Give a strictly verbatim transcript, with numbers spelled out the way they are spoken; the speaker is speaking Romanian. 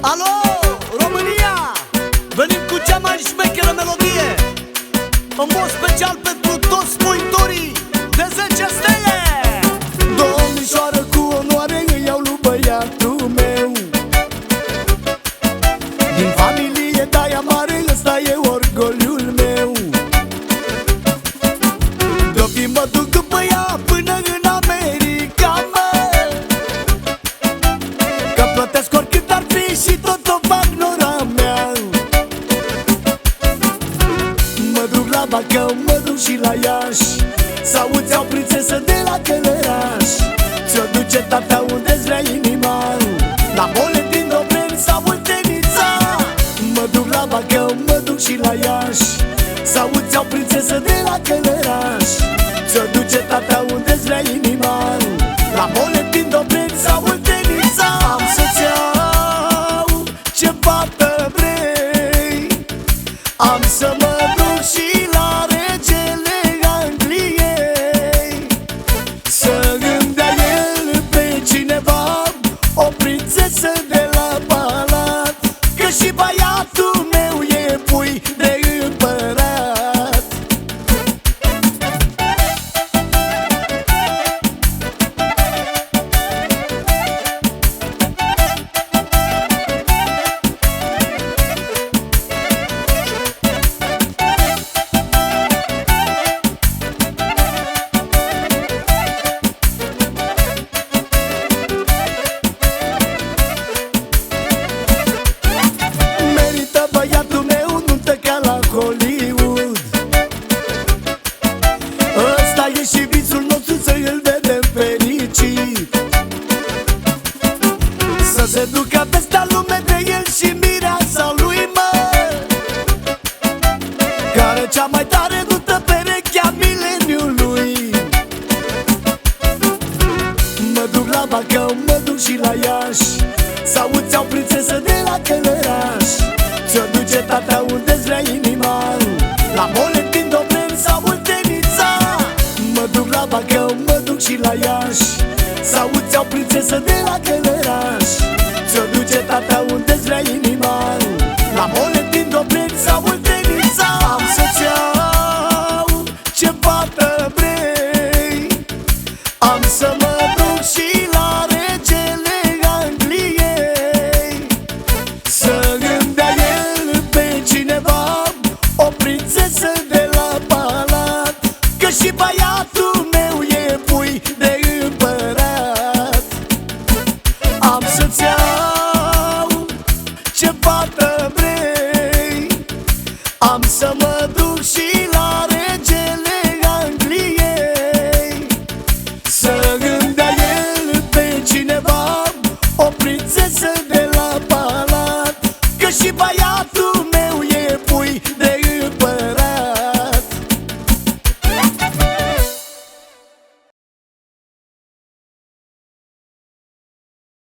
Alo, România! Venim cu cea mai șmecheră melodie, în mod special pentru toți spuitorii de zece stele. Domnișoară, cu onoare îi iau lui băiatul meu, din familie de-aia mare, ăsta e orgoliul meu. De-o fi mă duc după ea până în America, mă, că plătesc oricât ar fi și tot o fac nora mea. Mă duc la Bacău, mă duc și la Iași, s-auzi o prințesă de la Călăraș. Ți-o duce tata unde-ți vrea inima, la Bolet din Dobreni sau Oltenița. Mă duc la Bacău, mă duc și la Iași, s-auzi o prințesă de la Călăraș. Ți-o duce tata unde-ți vrea inima, la Bolet din Dobreni sau Oltenița. Am să-ți iau ce fată vrei, am să mă duc și la regele Angliei, să îmi dea el pe cineva, o prințesă de la palat, că și băiatul meu e pui de împărat. Băiatul meu nuntă ca la Hollywood, ăsta e și visul nostru, să îl vedem fericit, să se ducă peste lume de el și mireasa lui, mă, care cea mai tare nuntă perechea mileniului. Mă duc la Bacău, mă duc și la Iași, s-auzi o prințesă de la Călăraș. Ți-o duce tata unde-ți vrea inima, la Bolet din Dobreni sau Oltenița. Mă duc la Bacău, mă duc și la Iași, s-auzi o prințesă de la Călăraș. Ți-o duce tata unde-ți vrea inima, la Bolet din Dobreni sau Oltenița. Am să-ți iau ce fată vrei, am să mă duc și la regele Angliei, să îmi dea el pe cineva, o prințesă de la palat, că și băiatul meu e pui de împărat. Am să-ți iau ce fată vrei, am să mă duc și la